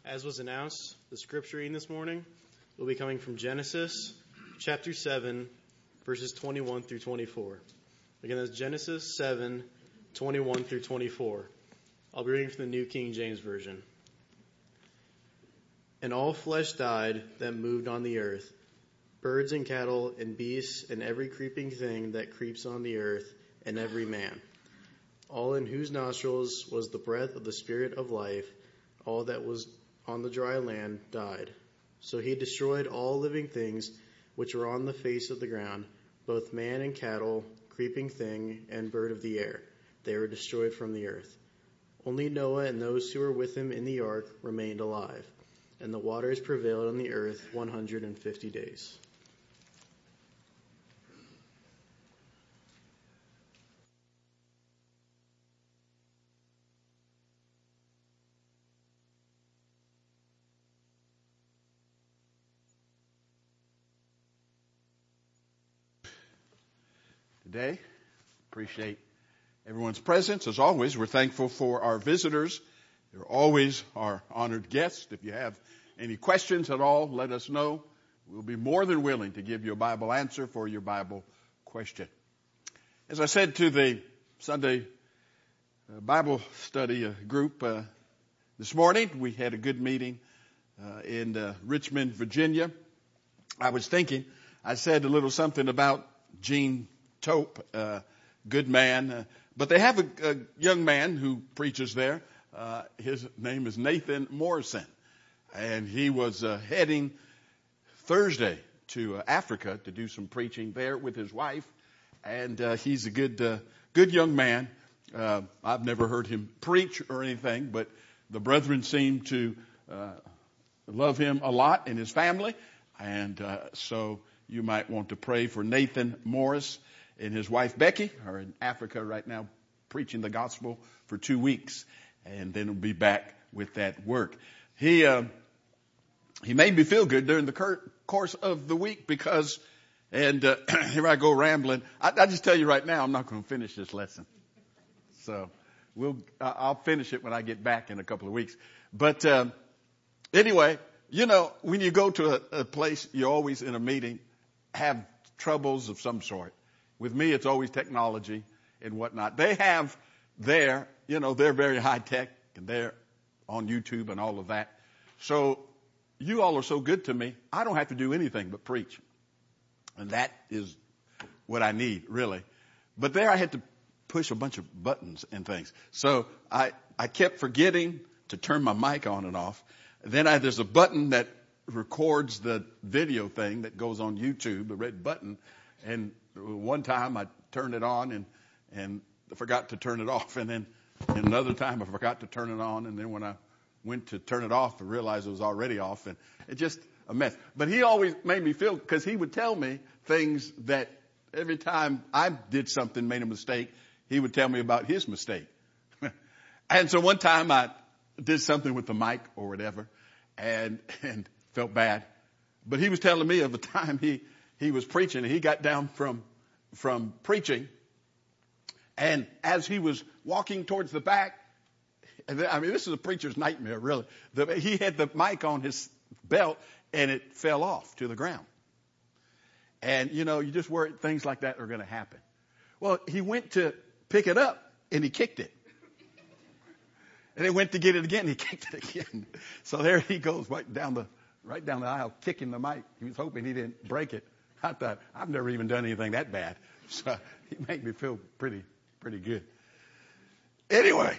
As was announced, the scripture reading this morning will be coming from Genesis chapter 7, verses 21 through 24. Again, that's Genesis 7, 21 through 24. I'll be reading from the New King James Version. And all flesh died that moved on the earth, birds and cattle and beasts and every creeping thing that creeps on the earth, and every man. All in whose nostrils was the breath of the Spirit of life, all that was on the dry land died. So he destroyed all living things which were on the face of the ground, both man and cattle, creeping thing, and bird of the air. They were destroyed from the earth. Only Noah and those who were with him in the ark remained alive, and the waters prevailed on the earth 150 days. Today. Appreciate everyone's presence. As always, we're thankful for our visitors. They're always our honored guests. If you have any questions at all, let us know. We'll be more than willing to give you a Bible answer for your Bible question. As I said to the Sunday Bible study group this morning, we had a good meeting in Richmond, Virginia. I was thinking, I said a little something about Gene Tope, good man. But they have a young man who preaches there. His name is Nathan Morrison. And he was heading Thursday to Africa to do some preaching there with his wife. And he's a good young man. I've never heard him preach or anything, but the brethren seem to love him a lot and his family. And so you might want to pray for Nathan Morris and his wife Becky are in Africa right now preaching the gospel for 2 weeks, and then we'll be back with that work. He made me feel good during the course of the week because, and here I go rambling. I just tell you right now, I'm not going to finish this lesson. So I'll finish it when I get back in a couple of weeks. But anyway, you know, when you go to a place, you're always in a meeting, have troubles of some sort. With me, it's always technology and whatnot. They have they're very high tech and they're on YouTube and all of that. So you all are so good to me. I don't have to do anything but preach. And that is what I need, really. But there I had to push a bunch of buttons and things. So I kept forgetting to turn my mic on and off. Then there's a button that records the video thing that goes on YouTube, the red button. And one time I turned it on and forgot to turn it off. And then another time I forgot to turn it on. And then when I went to turn it off, I realized it was already off. And it's just a mess. But he always made me feel, because he would tell me things that every time I did something, made a mistake, he would tell me about his mistake. And so one time I did something with the mic or whatever and felt bad. But he was telling me of the time he was preaching, and he got down from preaching. And as he was walking towards the back, I mean, this is a preacher's nightmare, really. He had the mic on his belt, and it fell off to the ground. And, you know, you just worry things like that are going to happen. Well, he went to pick it up, and he kicked it. And he went to get it again, and he kicked it again. So there he goes, right down the aisle, kicking the mic. He was hoping he didn't break it. I thought, I've never even done anything that bad. So he made me feel pretty good. Anyway,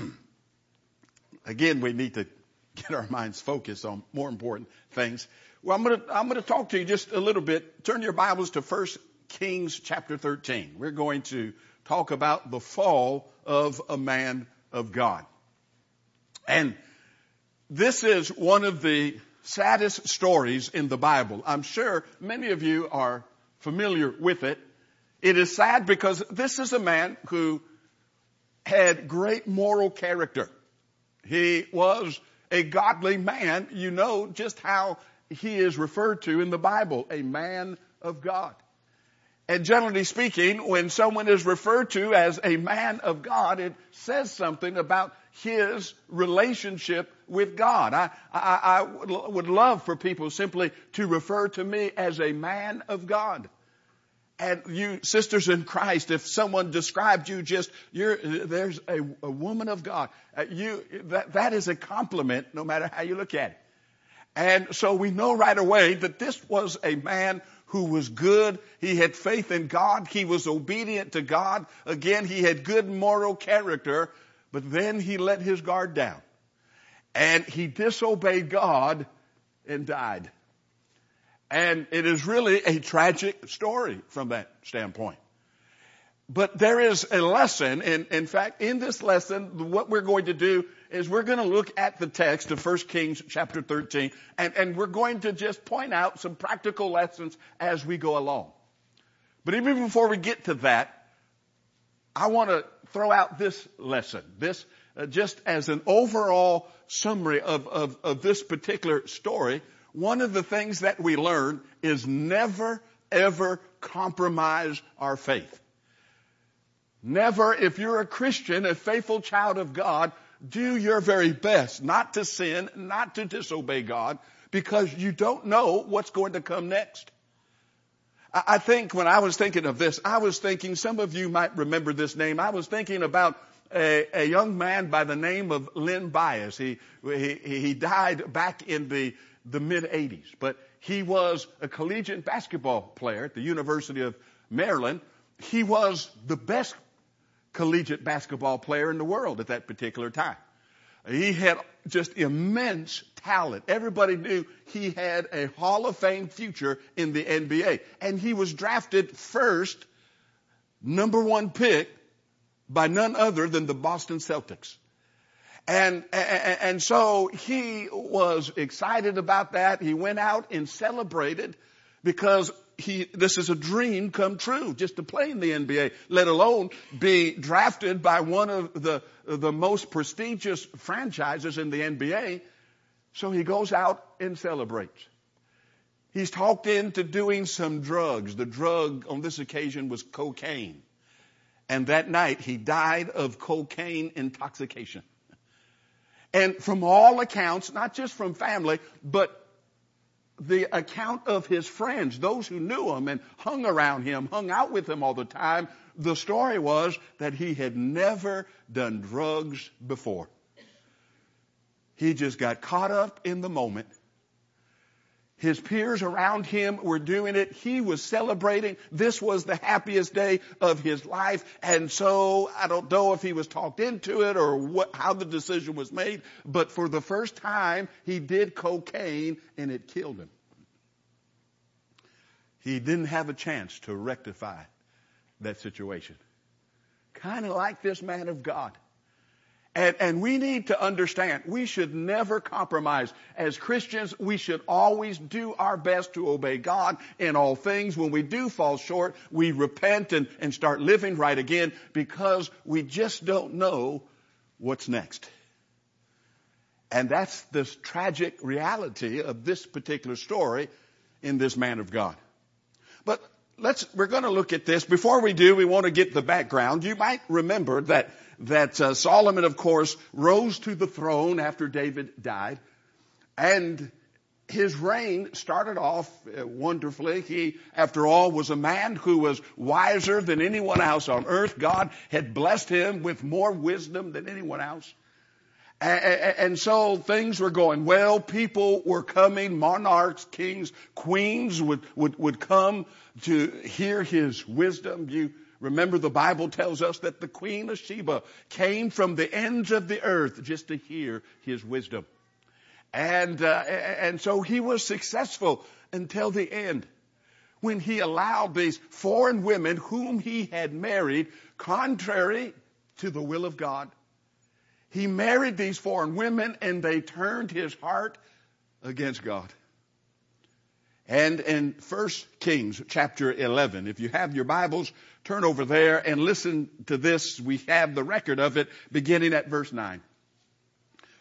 again, we need to get our minds focused on more important things. Well, I'm going to talk to you just a little bit. Turn your Bibles to 1 Kings chapter 13. We're going to talk about the fall of a man of God. And this is one of the saddest stories in the Bible. I'm sure many of you are familiar with it. It is sad because this is a man who had great moral character. He was a godly man. You know just how he is referred to in the Bible, a man of God. And generally speaking, when someone is referred to as a man of God, it says something about his relationship with God. I would love for people simply to refer to me as a man of God. And you sisters in Christ, if someone described you there's a woman of God, that is a compliment no matter how you look at it. And so we know right away that this was a man who was good. He had faith in God. He was obedient to God. Again, he had good moral character, but then he let his guard down. And he disobeyed God and died. And it is really a tragic story from that standpoint. But there is a lesson. In fact, in this lesson, what we're going to do is we're going to look at the text of 1 Kings chapter 13, and we're going to just point out some practical lessons as we go along. But even before we get to that, I want to throw out this lesson, just as an overall summary of this particular story. One of the things that we learn is never, ever compromise our faith. Never, if you're a Christian, a faithful child of God, do your very best not to sin, not to disobey God, because you don't know what's going to come next. I think when I was thinking of this, I was thinking, some of you might remember this name, I was thinking about a young man by the name of Len Bias. He died back in the mid-'80s, but he was a collegiate basketball player at the University of Maryland. He was the best collegiate basketball player in the world at that particular time. He had just immense talent. Everybody knew he had a Hall of Fame future in the NBA. And he was drafted first, number 1 pick, by none other than the Boston Celtics. And so he was excited about that. He went out and celebrated because this is a dream come true, just to play in the NBA, let alone be drafted by one of the most prestigious franchises in the NBA. So he goes out and celebrates. He's talked into doing some drugs. The drug on this occasion was cocaine. And that night he died of cocaine intoxication. And from all accounts, not just from family, but the account of his friends, those who knew him and hung around him, hung out with him all the time, the story was that he had never done drugs before. He just got caught up in the moment. His peers around him were doing it. He was celebrating. This was the happiest day of his life. And so I don't know if he was talked into it or how the decision was made. But for the first time, he did cocaine and it killed him. He didn't have a chance to rectify that situation. Kind of like this man of God. And we need to understand, we should never compromise. As Christians, we should always do our best to obey God in all things. When we do fall short, we repent and start living right again, because we just don't know what's next. And that's the tragic reality of this particular story in this man of God. But we're going to look at this. Before we do, we want to get the background. You might remember that Solomon, of course, rose to the throne after David died. And his reign started off wonderfully. He, after all, was a man who was wiser than anyone else on earth. God had blessed him with more wisdom than anyone else. And so things were going well. People were coming. Monarchs, kings, queens would come to hear his wisdom. You remember the Bible tells us that the Queen of Sheba came from the ends of the earth just to hear his wisdom. And so he was successful until the end, when he allowed these foreign women whom he had married contrary to the will of God. He married these foreign women and they turned his heart against God. And in 1 Kings chapter 11, if you have your Bibles, turn over there and listen to this. We have the record of it beginning at verse 9.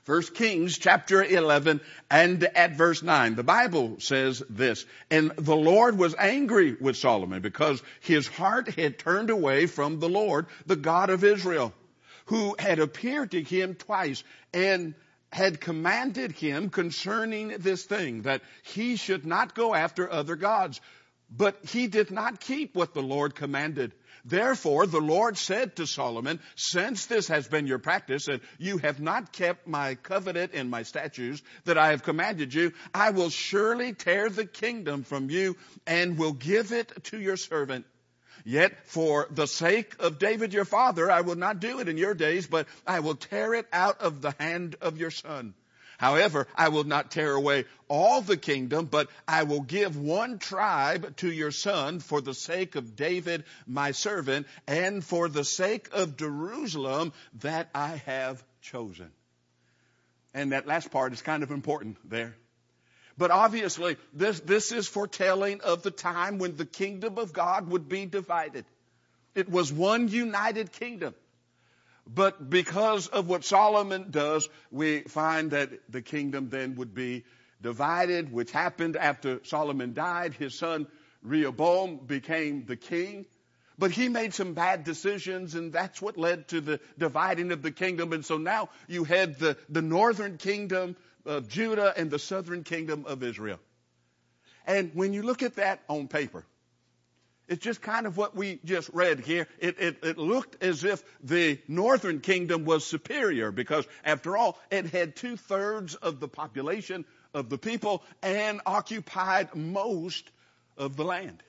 1 Kings chapter 11 and at verse 9. The Bible says this, and the Lord was angry with Solomon because his heart had turned away from the Lord, the God of Israel, who had appeared to him twice and had commanded him concerning this thing, that he should not go after other gods. But he did not keep what the Lord commanded. Therefore, the Lord said to Solomon, since this has been your practice, and you have not kept my covenant and my statutes that I have commanded you, I will surely tear the kingdom from you and will give it to your servant. Yet for the sake of David your father, I will not do it in your days, but I will tear it out of the hand of your son. However, I will not tear away all the kingdom, but I will give one tribe to your son for the sake of David, my servant, and for the sake of Jerusalem that I have chosen. And that last part is kind of important there. But obviously, this is foretelling of the time when the kingdom of God would be divided. It was one united kingdom. But because of what Solomon does, we find that the kingdom then would be divided, which happened after Solomon died. His son Rehoboam became the king. But he made some bad decisions, and that's what led to the dividing of the kingdom. And so now you had the northern kingdom of Judah and the southern kingdom of Israel. And when you look at that on paper, it's just kind of what we just read here. It looked as if the northern kingdom was superior because, after all, it had 2/3 of the population of the people and occupied most of the land.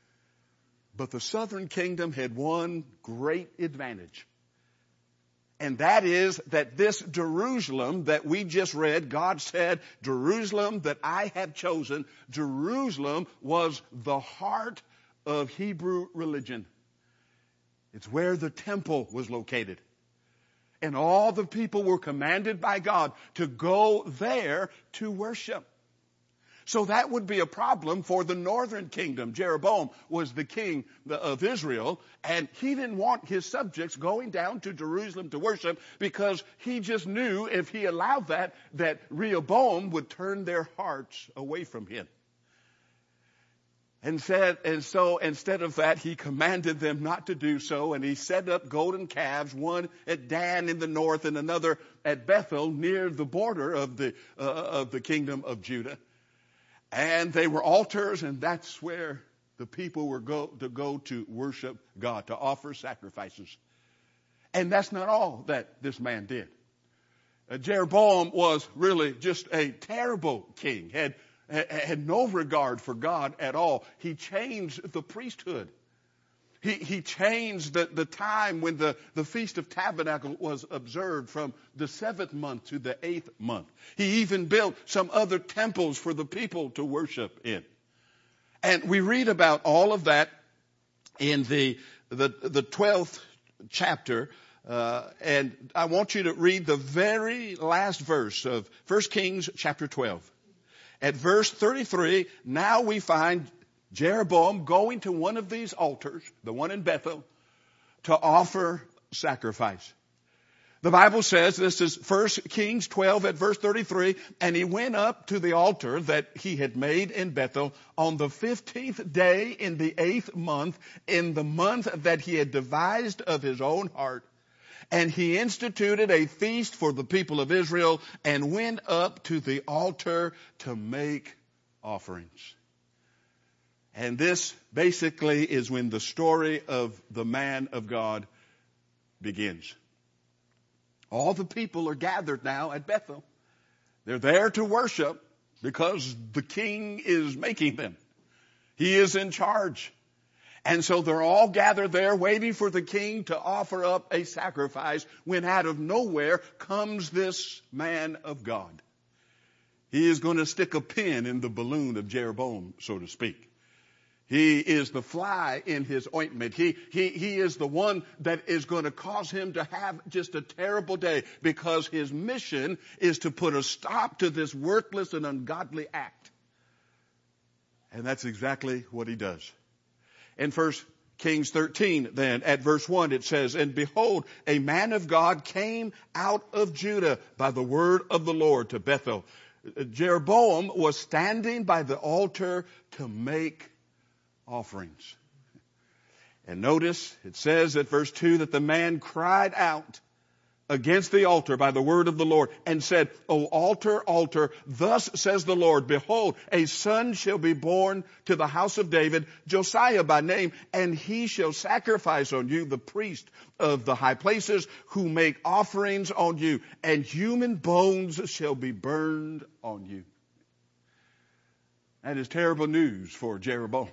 But the southern kingdom had one great advantage. And that is that this Jerusalem that we just read, God said, Jerusalem that I have chosen, Jerusalem was the heart of Hebrew religion. It's where the temple was located. And all the people were commanded by God to go there to worship. So that would be a problem for the northern kingdom. Jeroboam was the king of Israel, and he didn't want his subjects going down to Jerusalem to worship because he just knew if he allowed that Rehoboam would turn their hearts away from him. And so instead of that, he commanded them not to do so, and he set up golden calves, one at Dan in the north and another at Bethel near the border of the kingdom of Judah. And they were altars, and that's where the people were to go to worship God, to offer sacrifices. And that's not all that this man did. Jeroboam was really just a terrible king, had no regard for God at all. He changed the priesthood. He changed the time when the Feast of Tabernacle was observed from the 7th month to the 8th month. He even built some other temples for the people to worship in. And we read about all of that in the 12th chapter. And I want you to read the very last verse of 1 Kings chapter 12. At verse 33, now we find Jeroboam going to one of these altars, the one in Bethel, to offer sacrifice. The Bible says, this is 1 Kings 12 at verse 33, and he went up to the altar that he had made in Bethel on the 15th day in the 8th month, in the month that he had devised of his own heart. And he instituted a feast for the people of Israel and went up to the altar to make offerings. And this basically is when the story of the man of God begins. All the people are gathered now at Bethel. They're there to worship because the king is making them. He is in charge. And so they're all gathered there waiting for the king to offer up a sacrifice when out of nowhere comes this man of God. He is going to stick a pin in the balloon of Jeroboam, so to speak. He is the fly in his ointment. He is the one that is going to cause him to have just a terrible day because his mission is to put a stop to this worthless and ungodly act. And that's exactly what he does. In 1 Kings 13, then at verse 1, it says, "And behold, a man of God came out of Judah by the word of the Lord to Bethel." Jeroboam was standing by the altar to make offerings. And notice, it says at verse 2 that the man cried out against the altar by the word of the Lord and said, "O altar, altar, thus says the Lord, behold, a son shall be born to the house of David, Josiah by name, and he shall sacrifice on you the priest of the high places who make offerings on you, and human bones shall be burned on you." That is terrible news for Jeroboam.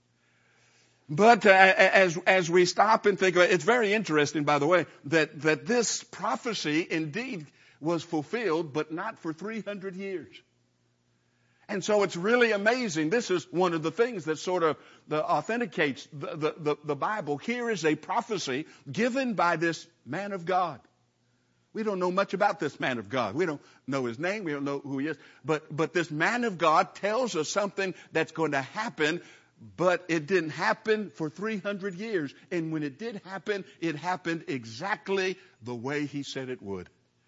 But as we stop and think about it, it's very interesting, by the way, that this prophecy indeed was fulfilled, but not for 300 years. And so it's really amazing. This is one of the things that sort of authenticates the Bible. Here is a prophecy given by this man of God. We don't know much about this man of God. We don't know his name. We don't know who he is. But this man of God tells us something that's going to happen. But it didn't happen for 300 years. And when it did happen, it happened exactly the way he said it would.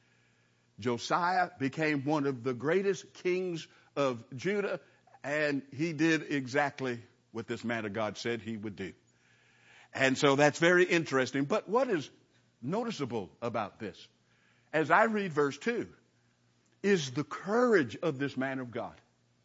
Josiah became one of the greatest kings of Judah, and he did exactly what this man of God said he would do. And so that's very interesting. But what is noticeable about this, as I read verse 2, is the courage of this man of God.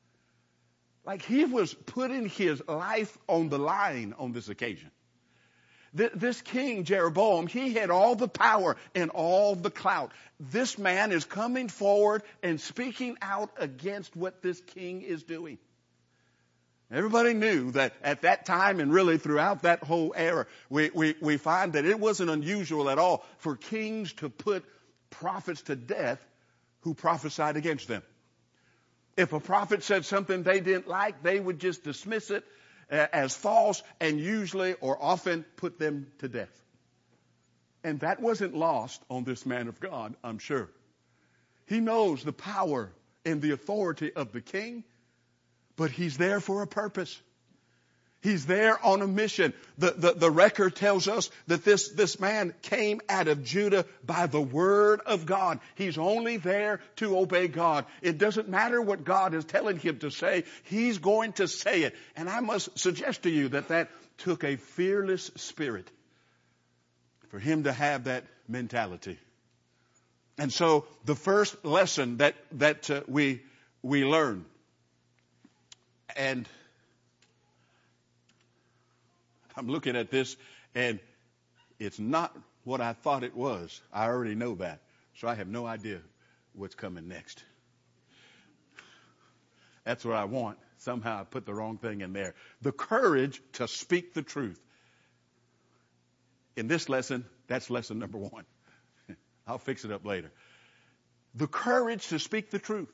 Like he was putting his life on the line on this occasion. This king, Jeroboam, he had all the power and all the clout. This man is coming forward and speaking out against what this king is doing. Everybody knew that at that time and really throughout that whole era, we find that it wasn't unusual at all for kings to put prophets to death who prophesied against them. If a prophet said something they didn't like, they would just dismiss it as false and usually or often put them to death. And that wasn't lost on this man of God, I'm sure. He knows the power and the authority of the king, but he's there for a purpose. He's there on a mission. The record tells us that this man came out of Judah by the word of God. He's only there to obey God. It doesn't matter what God is telling him to say. He's going to say it. And I must suggest to you that took a fearless spirit for him to have that mentality. And so the first lesson that we learn, and I'm looking at this, and it's not what I thought it was. I already know that. So I have no idea what's coming next. That's what I want. Somehow I put the wrong thing in there. The courage to speak the truth. In this lesson, that's lesson number 1. I'll fix it up later. The courage to speak the truth.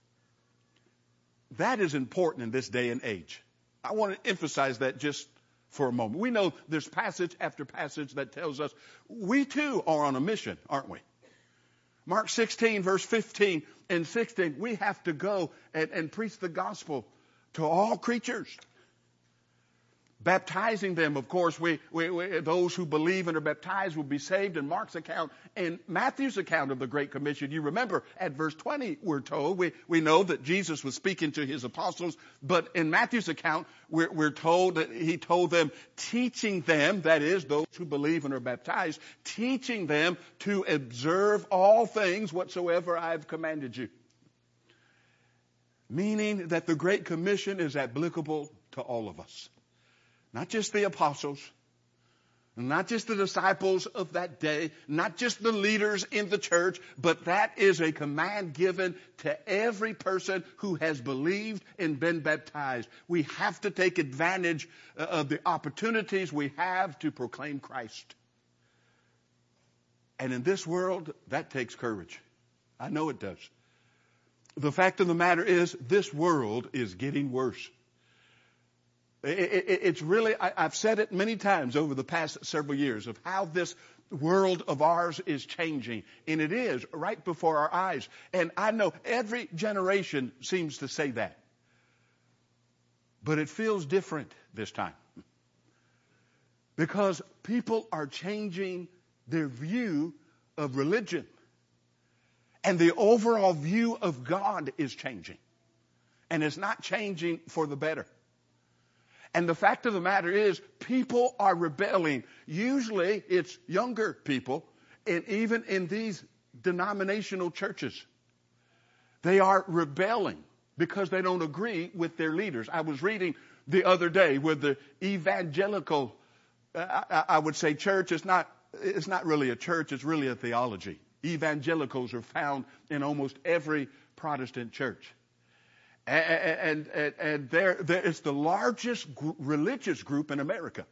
That is important in this day and age. I want to emphasize that just for a moment. We know there's passage after passage that tells us we too are on a mission, aren't we? Mark 16, verse 15 and 16, we have to go and preach the gospel to all creatures. Baptizing them, of course, those who believe and are baptized will be saved. In Mark's account and Matthew's account of the Great Commission, you remember at verse 20, we're told, we know that Jesus was speaking to his apostles, but in Matthew's account, we're told that he told them, teaching them, that is, those who believe and are baptized, teaching them to observe all things whatsoever I have commanded you. Meaning that the Great Commission is applicable to all of us. Not just the apostles, not just the disciples of that day, not just the leaders in the church, but that is a command given to every person who has believed and been baptized. We have to take advantage of the opportunities we have to proclaim Christ. And in this world, that takes courage. I know it does. The fact of the matter is, this world is getting worse. It's really, I've said it many times over the past several years of how this world of ours is changing. And it is right before our eyes. And I know every generation seems to say that. But it feels different this time. Because people are changing their view of religion. And the overall view of God is changing. And it's not changing for the better. And the fact of the matter is, people are rebelling. Usually it's younger people, and even in these denominational churches, they are rebelling because they don't agree with their leaders. I was reading the other day with the evangelical, I would say church. It's not really a church, it's really a theology. Evangelicals are found in almost every Protestant church. And it's the largest religious group in America.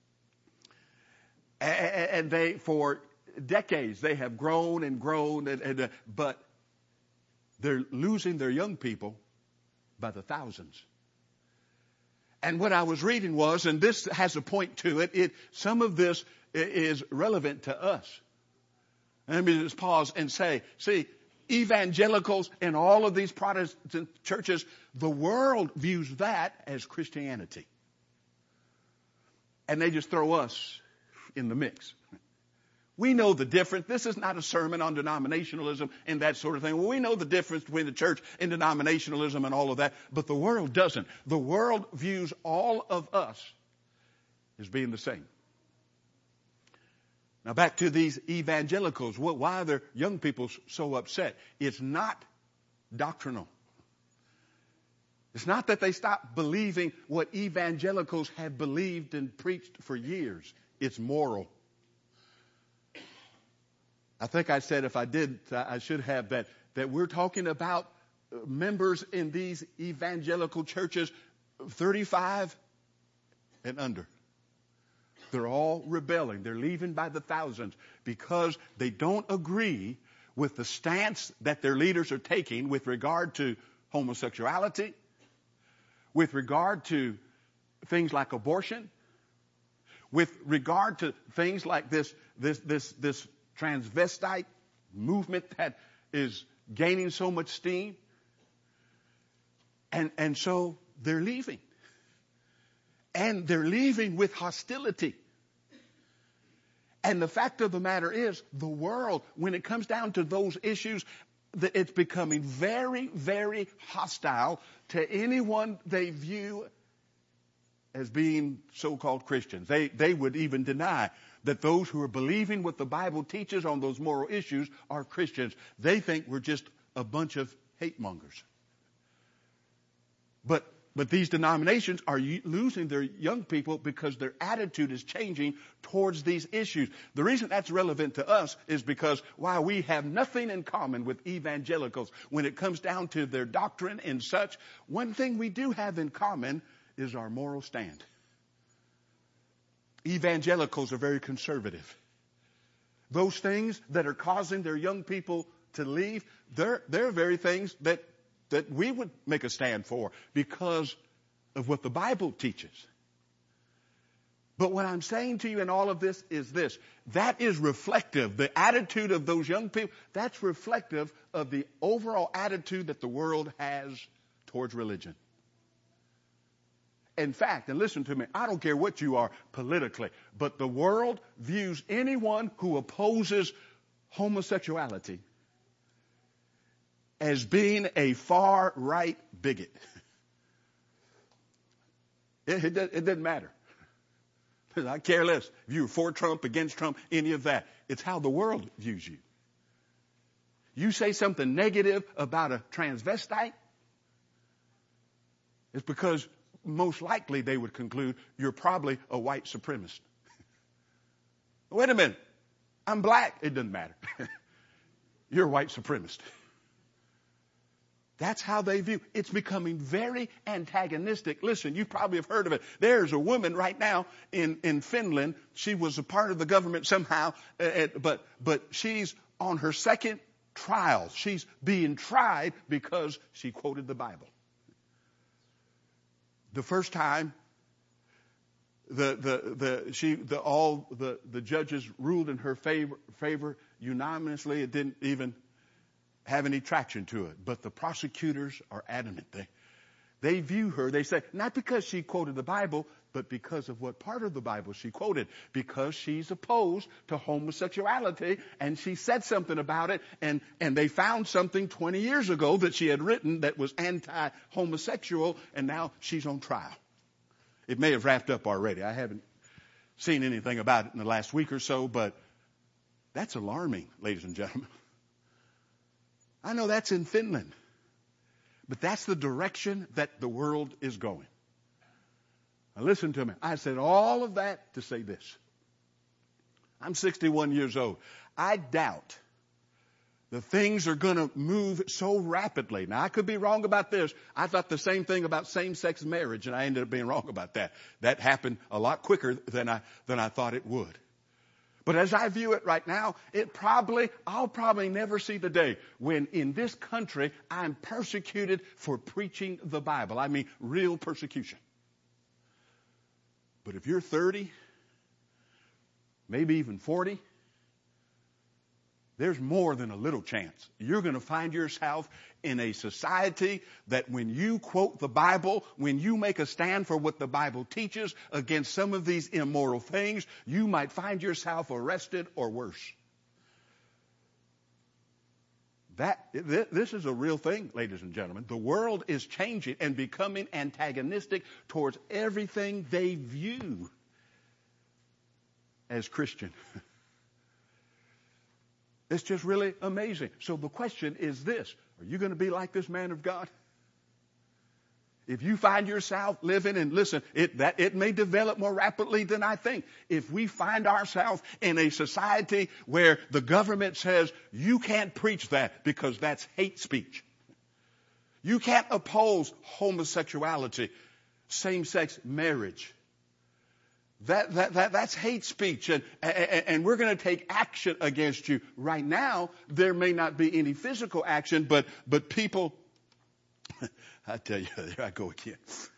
And they, for decades, they have grown and grown, but they're losing their young people by the thousands. And what I was reading was, and this has a point to it, some of this is relevant to us. Let me just pause and say, see, evangelicals and all of these Protestant churches, the world views that as Christianity. And they just throw us in the mix. We know the difference. This is not a sermon on denominationalism and that sort of thing. Well, we know the difference between the church and denominationalism and all of that, but the world doesn't. The world views all of us as being the same. Now back to these evangelicals. Why are their young people so upset? It's not doctrinal. It's not that they stopped believing what evangelicals have believed and preached for years. It's moral. I think I said, if I did, I should have, that we're talking about members in these evangelical churches 35 and under. They're all rebelling. They're leaving by the thousands because they don't agree with the stance that their leaders are taking with regard to homosexuality, with regard to things like abortion, with regard to things like this transvestite movement that is gaining so much steam. And so they're leaving. And they're leaving with hostility. And the fact of the matter is, the world, when it comes down to those issues, it's becoming very, very hostile to anyone they view as being so-called Christians. They would even deny that those who are believing what the Bible teaches on those moral issues are Christians. They think we're just a bunch of hate mongers. But these denominations are losing their young people because their attitude is changing towards these issues. The reason that's relevant to us is because while we have nothing in common with evangelicals when it comes down to their doctrine and such, one thing we do have in common is our moral stand. Evangelicals are very conservative. Those things that are causing their young people to leave, they're very things that we would make a stand for because of what the Bible teaches. But what I'm saying to you in all of this is this. That is reflective. The attitude of those young people, that's reflective of the overall attitude that the world has towards religion. In fact, and listen to me, I don't care what you are politically, but the world views anyone who opposes homosexuality as being a far-right bigot. It doesn't matter. I care less if you're for Trump, against Trump, any of that. It's how the world views you. You say something negative about a transvestite, it's because most likely they would conclude you're probably a white supremacist. Wait a minute. I'm black. It doesn't matter. You're a white supremacist. That's how they view. It's becoming very antagonistic. Listen, you probably have heard of it. There's a woman right now in Finland. She was a part of the government somehow, but she's on her second trial. She's being tried because she quoted the Bible. The first time, the judges ruled in her favor unanimously. It didn't even have any traction to it. But the prosecutors are adamant. They view her, they say, not because she quoted the Bible, but because of what part of the Bible she quoted. Because she's opposed to homosexuality, and she said something about it, and they found something 20 years ago that she had written that was anti-homosexual, and now she's on trial. It may have wrapped up already. I haven't seen anything about it in the last week or so, but that's alarming, ladies and gentlemen. I know that's in Finland. But that's the direction that the world is going. Now listen to me. I said all of that to say this. I'm 61 years old. I doubt the things are going to move so rapidly. Now, I could be wrong about this. I thought the same thing about same-sex marriage, and I ended up being wrong about that. That happened a lot quicker than I thought it would. But as I view it right now, I'll probably never see the day when in this country I'm persecuted for preaching the Bible. I mean, real persecution. But if you're 30, maybe even 40, there's more than a little chance. You're going to find yourself in a society that when you quote the Bible, when you make a stand for what the Bible teaches against some of these immoral things, you might find yourself arrested or worse. This is a real thing, ladies and gentlemen. The world is changing and becoming antagonistic towards everything they view as Christian. It's just really amazing. So the question is this: are you going to be like this man of God? If you find yourself living, and listen, it may develop more rapidly than I think. If we find ourselves in a society where the government says you can't preach that because that's hate speech. You can't oppose homosexuality, same-sex marriage. That's hate speech, and we're going to take action against you. Right now, there may not be any physical action, but people, I tell you, there I go again.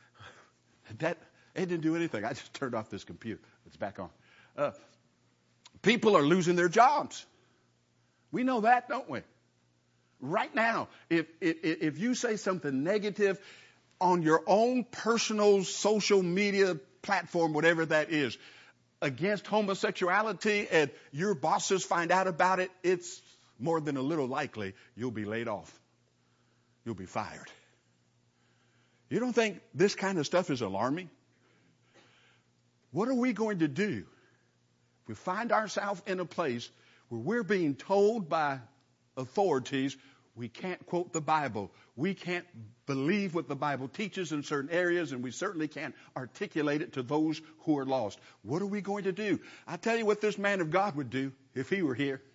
It didn't do anything. I just turned off this computer. It's back on. People are losing their jobs. We know that, don't we? Right now, if you say something negative on your own personal social media platform, whatever that is, against homosexuality, and your bosses find out about it, it's more than a little likely you'll be laid off. You'll be fired. You don't think this kind of stuff is alarming? What are we going to do if we find ourselves in a place where we're being told by authorities we can't quote the Bible, we can't believe what the Bible teaches in certain areas, and we certainly can't articulate it to those who are lost? What are we going to do? I tell you what this man of God would do if he were here.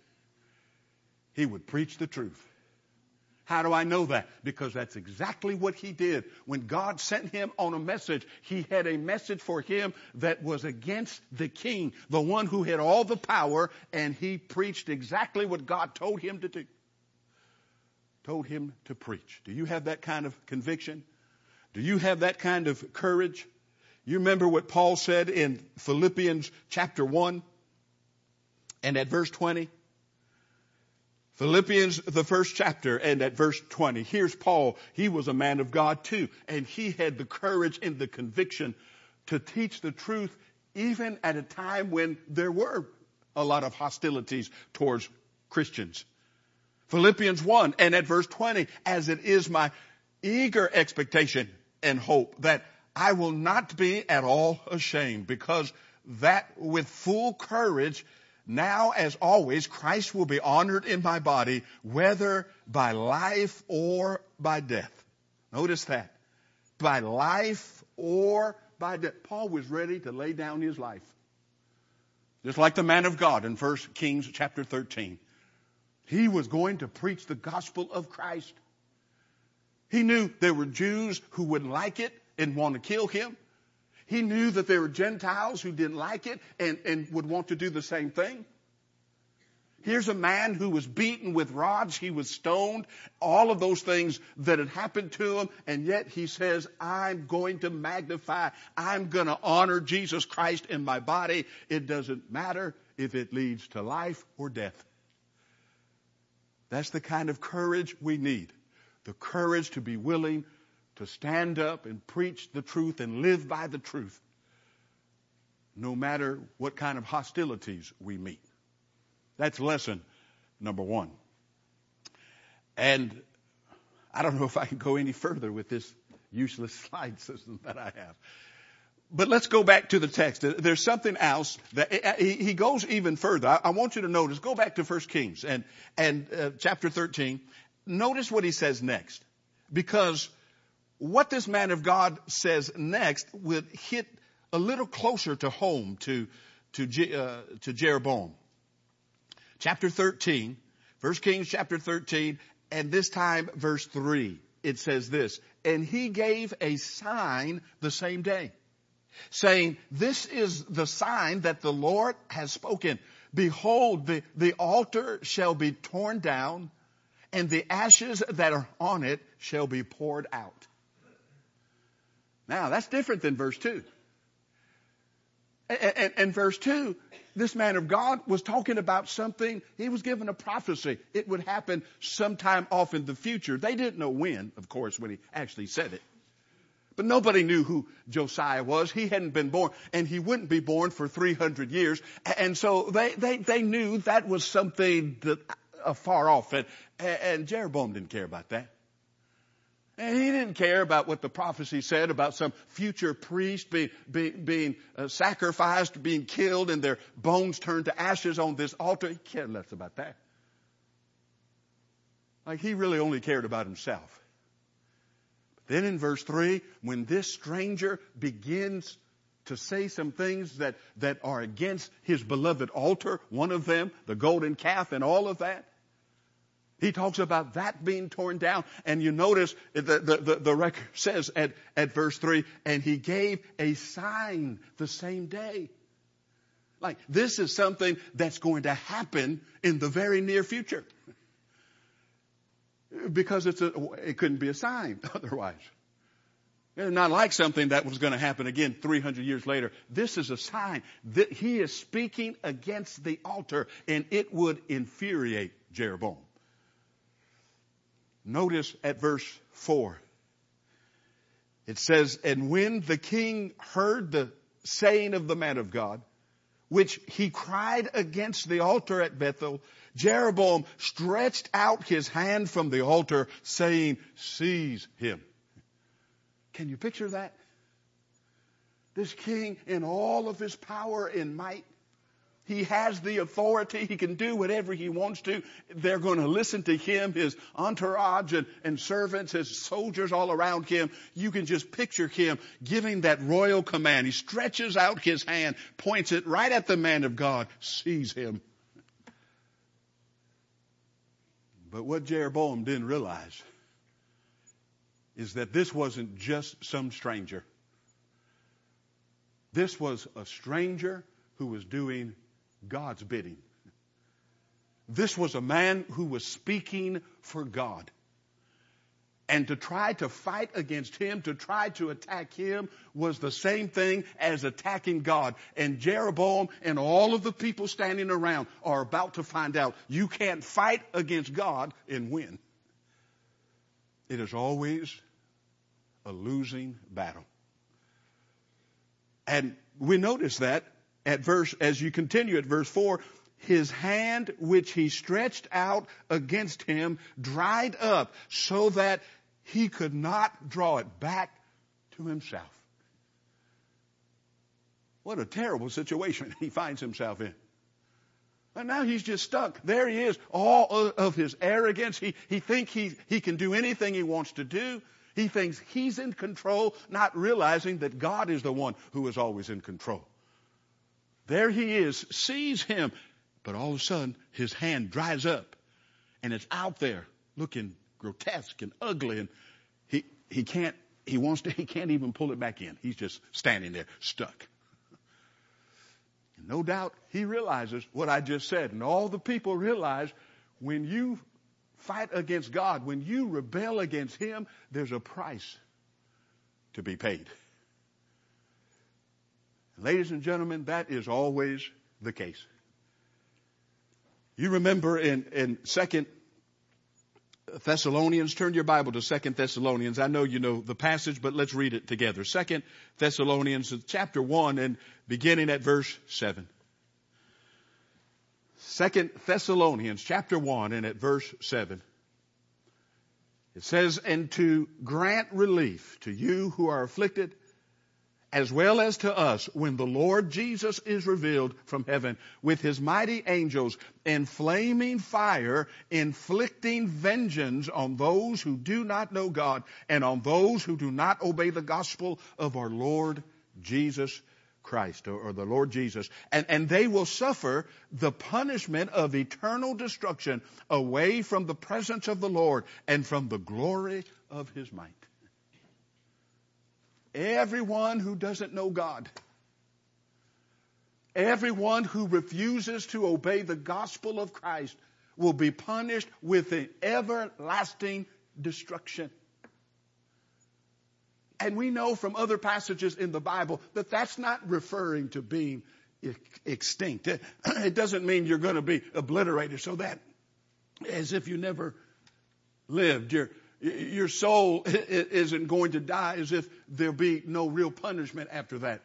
He would preach the truth. How do I know that? Because that's exactly what he did. When God sent him on a message, he had a message for him that was against the king, the one who had all the power, and he preached exactly what God told him to do. Told him to preach. Do you have that kind of conviction? Do you have that kind of courage? You remember what Paul said in Philippians chapter 1 and at verse 20? Philippians, the first chapter, and at verse 20. Here's Paul. He was a man of God too, and he had the courage and the conviction to teach the truth even at a time when there were a lot of hostilities towards Christians. Philippians 1 and at verse 20, as it is my eager expectation and hope that I will not be at all ashamed, because that with full courage, now as always, Christ will be honored in my body, whether by life or by death. Notice that. By life or by death. Paul was ready to lay down his life. Just like the man of God in 1 Kings chapter 13. He was going to preach the gospel of Christ. He knew there were Jews who wouldn't like it and want to kill him. He knew that there were Gentiles who didn't like it and would want to do the same thing. Here's a man who was beaten with rods. He was stoned. All of those things that had happened to him. And yet he says, I'm going to magnify. I'm going to honor Jesus Christ in my body. It doesn't matter if it leads to life or death. That's the kind of courage we need. The courage to be willing to stand up and preach the truth and live by the truth, no matter what kind of hostilities we meet. That's lesson number one. And I don't know if I can go any further with this useless slide system that I have. But let's go back to the text. There's something else that he goes even further. I want you to notice, go back to 1 Kings and chapter 13. Notice what he says next. Because what this man of God says next would hit a little closer to home to Jeroboam. Chapter 13, 1 Kings chapter 13, and this time verse 3. It says this, and he gave a sign the same day, saying, this is the sign that the Lord has spoken. Behold, the altar shall be torn down, and the ashes that are on it shall be poured out. Now, that's different than verse 2. And verse 2, this man of God was talking about something. He was given a prophecy. It would happen sometime off in the future. They didn't know when, of course, when he actually said it. But nobody knew who Josiah was. He hadn't been born, and he wouldn't be born for 300 years. And so they knew that was something that, far off. And Jeroboam didn't care about that. And he didn't care about what the prophecy said about some future priest being sacrificed, being killed, and their bones turned to ashes on this altar. He cared less about that. Like, he really only cared about himself. But then in verse 3, when this stranger begins to say some things that are against his beloved altar, one of them, the golden calf and all of that, he talks about that being torn down. And you notice the record says at verse 3, and he gave a sign the same day. Like, this is something that's going to happen in the very near future. Because it couldn't be a sign otherwise. It's not like something that was going to happen again 300 years later. This is a sign that he is speaking against the altar, and it would infuriate Jeroboam. Notice at verse 4, it says, and when the king heard the saying of the man of God, which he cried against the altar at Bethel, Jeroboam stretched out his hand from the altar, saying, seize him. Can you picture that? This king, in all of his power and might, he has the authority. He can do whatever he wants to. They're going to listen to him, his entourage and servants, his soldiers all around him. You can just picture him giving that royal command. He stretches out his hand, points it right at the man of God, seize him. But what Jeroboam didn't realize is that this wasn't just some stranger. This was a stranger who was doing God's bidding. This was a man who was speaking for God. And to try to fight against him, to try to attack him, was the same thing as attacking God. And Jeroboam and all of the people standing around are about to find out you can't fight against God and win. It is always a losing battle. And we notice that as you continue at verse 4, his hand which he stretched out against him dried up so that he could not draw it back to himself. What a terrible situation he finds himself in. And now he's just stuck. There he is, all of his arrogance. He thinks he can do anything he wants to do. He thinks he's in control, not realizing that God is the one who is always in control. There he is, sees him, but all of a sudden his hand dries up and it's out there looking grotesque and ugly, and he can't even pull it back in. He's just standing there stuck. And no doubt he realizes what I just said, and all the people realize when you fight against God, when you rebel against him, there's a price to be paid. Ladies and gentlemen, that is always the case. You remember in 2 Thessalonians. Turn your Bible to 2 Thessalonians. I know you know the passage, but let's read it together. 2 Thessalonians chapter 1 and beginning at verse 7. 2 Thessalonians chapter 1 and at verse 7. It says, "And to grant relief to you who are afflicted, as well as to us, when the Lord Jesus is revealed from heaven with his mighty angels in flaming fire, inflicting vengeance on those who do not know God and on those who do not obey the gospel of our Lord Jesus Christ," or the Lord Jesus. And they will suffer the punishment of eternal destruction away from the presence of the Lord and from the glory of his might. Everyone who doesn't know God, everyone who refuses to obey the gospel of Christ will be punished with an everlasting destruction. And we know from other passages in the Bible that that's not referring to being extinct. It doesn't mean you're going to be obliterated so that as if you never lived. Your soul isn't going to die as if there'll be no real punishment after that.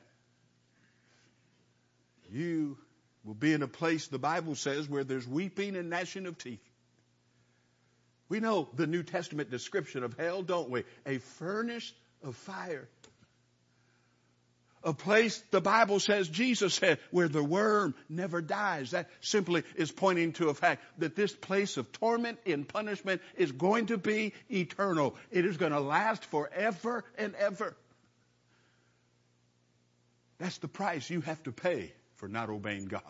You will be in a place, the Bible says, where there's weeping and gnashing of teeth. We know the New Testament description of hell, don't we? A furnace of fire. A place, the Bible says, Jesus said, where the worm never dies. That simply is pointing to a fact that this place of torment and punishment is going to be eternal. It is going to last forever and ever. That's the price you have to pay for not obeying God.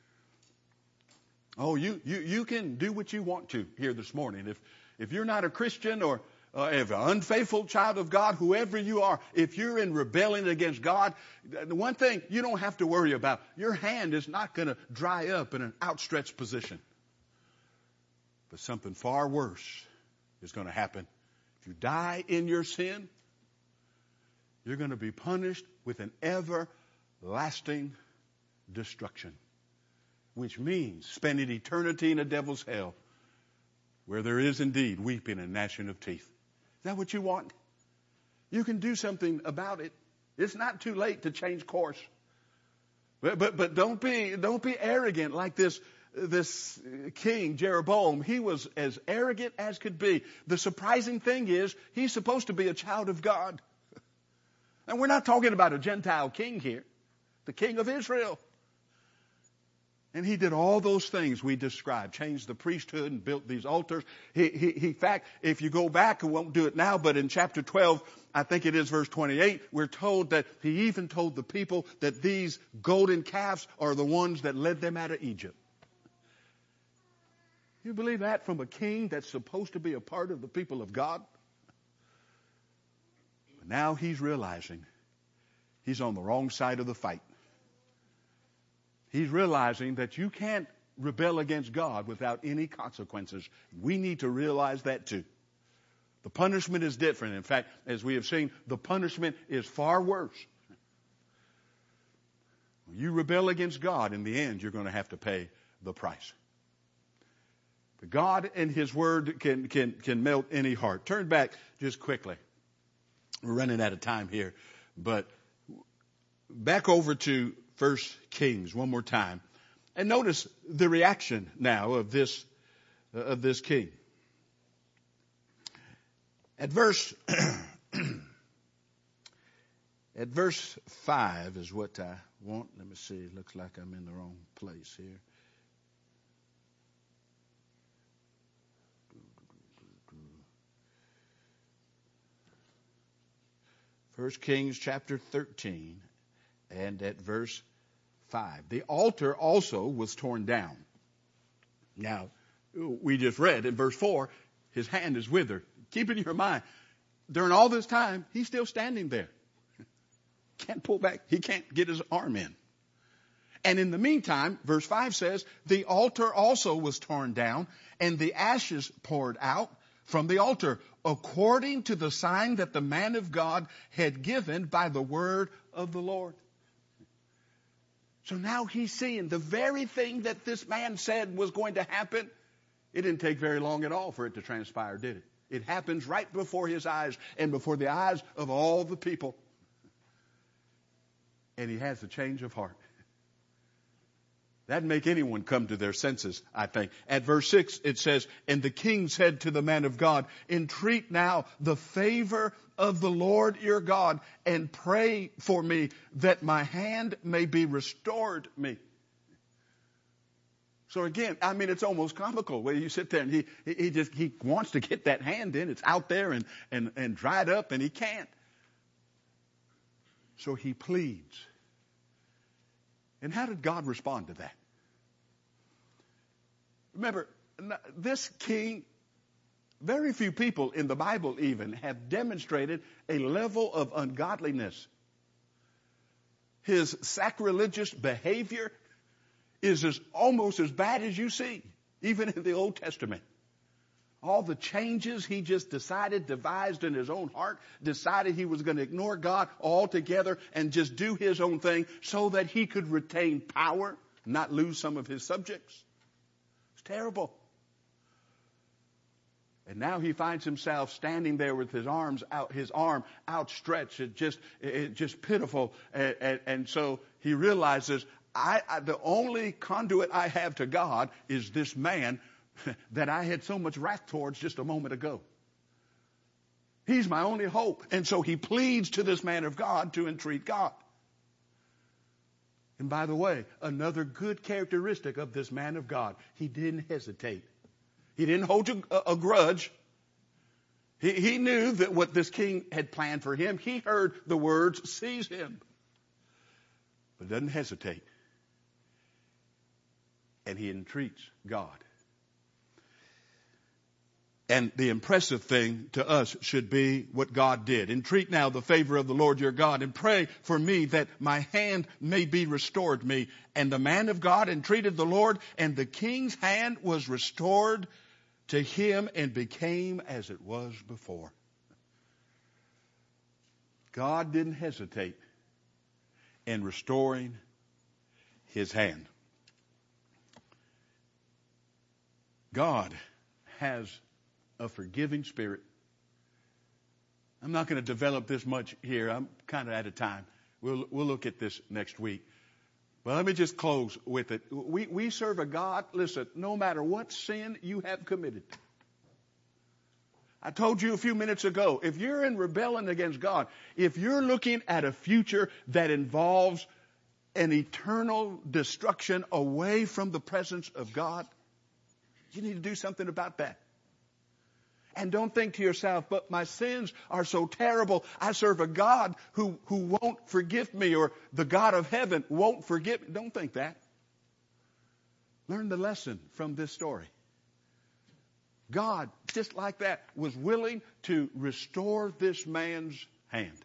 Oh, you can do what you want to here this morning. If you're not a Christian or if an unfaithful child of God, whoever you are, if you're in rebellion against God, the one thing you don't have to worry about, your hand is not going to dry up in an outstretched position. But something far worse is going to happen. If you die in your sin, you're going to be punished with an everlasting destruction, which means spending eternity in a devil's hell, where there is indeed weeping and gnashing of teeth. Is that what you want? You can do something about it. It's not too late to change course. But don't be arrogant like this king Jeroboam. He was as arrogant as could be. The surprising thing is he's supposed to be a child of God. And we're not talking about a Gentile king here. The king of Israel. And he did all those things we described, changed the priesthood and built these altars. In fact, if you go back, I won't do it now, but in chapter 12, I think it is verse 28, we're told that he even told the people that these golden calves are the ones that led them out of Egypt. You believe that from a king that's supposed to be a part of the people of God? But now he's realizing he's on the wrong side of the fight. He's realizing that you can't rebel against God without any consequences. We need to realize that too. The punishment is different. In fact, as we have seen, the punishment is far worse. When you rebel against God, in the end, you're going to have to pay the price. But God and His Word can melt any heart. Turn back just quickly. We're running out of time here. But back over to 1 Kings one more time. And notice the reaction now of this king. At verse 5 is what I want. Let me see. It looks like I'm in the wrong place here. First Kings chapter 13 and at verse 5. The altar also was torn down. Now, we just read in verse 4, his hand is withered. Keep in your mind, during all this time, he's still standing there. Can't pull back. He can't get his arm in. And in the meantime, verse 5 says, the altar also was torn down and the ashes poured out from the altar, according to the sign that the man of God had given by the word of the Lord. So now he's seeing the very thing that this man said was going to happen It didn't take very long at all for it to transpire, did it? It happens right before his eyes and before the eyes of all the people. And he has a change of heart. That'd make anyone come to their senses, I think. At verse 6, it says, "And the king said to the man of God, entreat now the favor of the Lord your God, and pray for me that my hand may be restored me." So again, I mean, it's almost comical where you sit there and he wants to get that hand in. It's out there and dried up, and he can't. So he pleads. And how did God respond to that? Remember, this king, very few people in the Bible even have demonstrated a level of ungodliness. His sacrilegious behavior is almost as bad as you see, even in the Old Testament. All the changes he just devised in his own heart, decided he was going to ignore God altogether and just do his own thing so that he could retain power, not lose some of his subjects. It's terrible. And now he finds himself standing there with his arm outstretched. It's just pitiful. And so he realizes, the only conduit I have to God is this man that I had so much wrath towards just a moment ago. He's my only hope. And so he pleads to this man of God to entreat God. And by the way, another good characteristic of this man of God, he didn't hesitate. He didn't hold a grudge. He knew that what this king had planned for him. He heard the words, "Seize him." But doesn't hesitate. And he entreats God. And the impressive thing to us should be what God did. Entreat now the favor of the Lord your God, and pray for me that my hand may be restored me. And the man of God entreated the Lord, and the king's hand was restored to him and became as it was before. God didn't hesitate in restoring his hand. God has a forgiving spirit. I'm not going to develop this much here. I'm kind of out of time. We'll look at this next week. But let me just close with it. We serve a God, listen, no matter what sin you have committed. I told you a few minutes ago, if you're in rebellion against God, if you're looking at a future that involves an eternal destruction away from the presence of God, you need to do something about that. And don't think to yourself, but my sins are so terrible. I serve a God who won't forgive me, or the God of heaven won't forgive me. Don't think that. Learn the lesson from this story. God, just like that, was willing to restore this man's hand.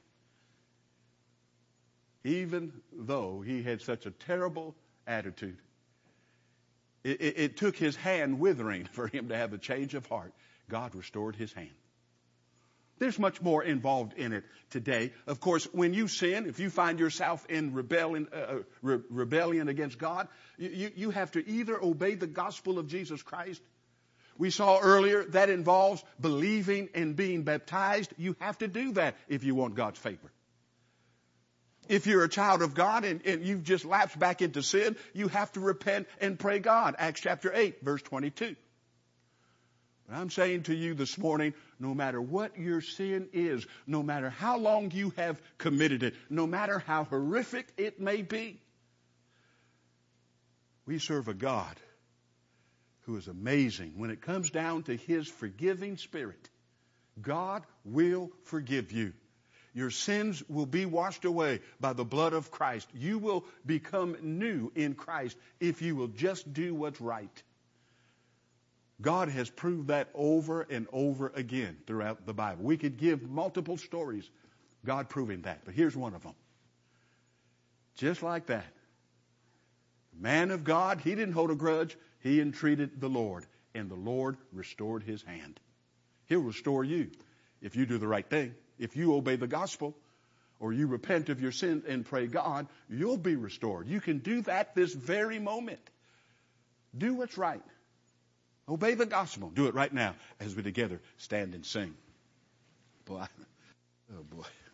Even though he had such a terrible attitude. It took his hand withering for him to have a change of heart. God restored his hand. There's much more involved in it today. Of course, when you sin, if you find yourself in rebellion against God, you have to either obey the gospel of Jesus Christ. We saw earlier that involves believing and being baptized. You have to do that if you want God's favor. If you're a child of God and you've just lapsed back into sin, you have to repent and pray God. Acts chapter 8, verse 22. But I'm saying to you this morning, no matter what your sin is, no matter how long you have committed it, no matter how horrific it may be, we serve a God who is amazing. When it comes down to his forgiving spirit, God will forgive you. Your sins will be washed away by the blood of Christ. You will become new in Christ if you will just do what's right. God has proved that over and over again throughout the Bible. We could give multiple stories, God proving that. But here's one of them. Just like that. The man of God, he didn't hold a grudge. He entreated the Lord, and the Lord restored his hand. He'll restore you if you do the right thing. If you obey the gospel, or you repent of your sin and pray God, you'll be restored. You can do that this very moment. Do what's right. Obey the gospel. Do it right now as we together stand and sing. Boy, oh boy.